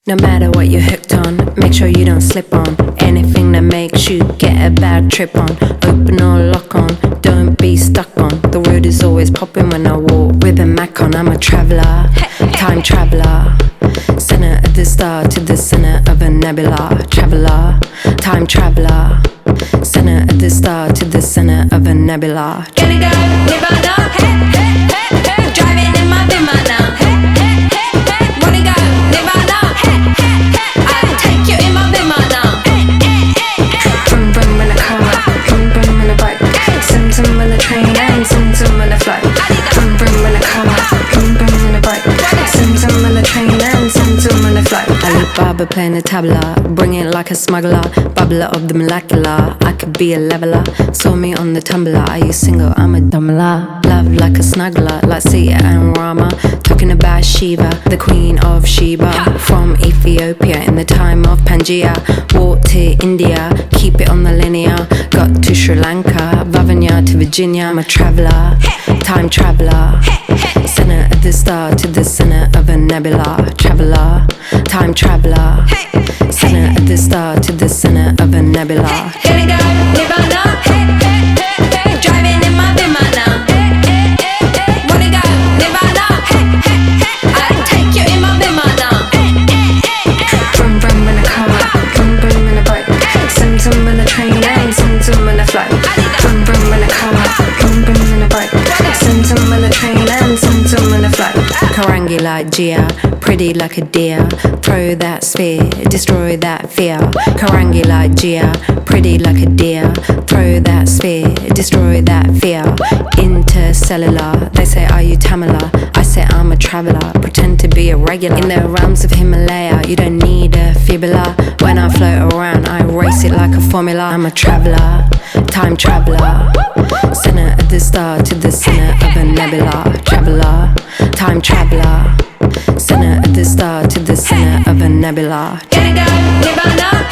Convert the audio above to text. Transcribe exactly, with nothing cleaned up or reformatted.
No matter what you're hooked on, make sure you don't slip on anything that makes you get a bad trip on. Open or lock on, don't be stuck on. The road is always popping when I walk with a Mac on. I'm a traveller, time traveller, center of the star to the center of a nebula. Traveller, time traveller, center of the star to the center of a nebula. Gonna go Nirvana, hey, hey, hey, hey. Driving in my Vimana, hey, hey, hey, hey. Wanna go Nirvana, hey, hey, hey. I'll take you in my Vimana, hey, hey, hey. Vroom vroom in a car, vroom vroom in a bike, sim sim in a train and sim sim in a flight. Vroom vroom in a car, vroom vroom in a bike, sim sim in a train and sim sim in a flight. Alibaba playing the tabla, bring it like a smuggler, bubbler of the molecular. I could be a leveler, saw me on the tumbler. Are you single? I'm a dumbler. Love like a snuggler, like Sita and Rama. Talking about Shiva, the queen of Sheba. From Ethiopia in the time of Pangaea. Walked to India, keep it on the linear. Got to Sri Lanka, Vavanya to Virginia. I'm a traveller, time traveller, center of the star to the center of a nebula. Traveller, time traveller, center of the star to the center of a nebula. Gonna go Nirvana, hey, hey, hey, hey. Driving in my Vimana, hey, hey, hey, hey. Wanna go Nirvana, hey, hey, hey. I'll take you in my Vimana, hey, hey, hey. Vroom vroom in a car, vroom vroom in a bike, sim sim in a train and sim sim in a flight. Vroom vroom in a car, vroom vroom in a bike, sim sim in a train and sim sim in a flight. Karangi like Gia, pretty like a deer. Throw that sphere, destroy that fear. Karangi like Gia, pretty like a deer. Throw that sphere, destroy that fear. Intercellular, they say are you Tamala? I say I'm a traveller, pretend to be a regular. In the realms of Himalaya, you don't need a fibula. When I float around, I race it like a formula. I'm a traveller, time traveller, center of the star to the center of a nebula. Traveller, time traveller, center of the star to the center of a nebula. Gonna go Nirvana,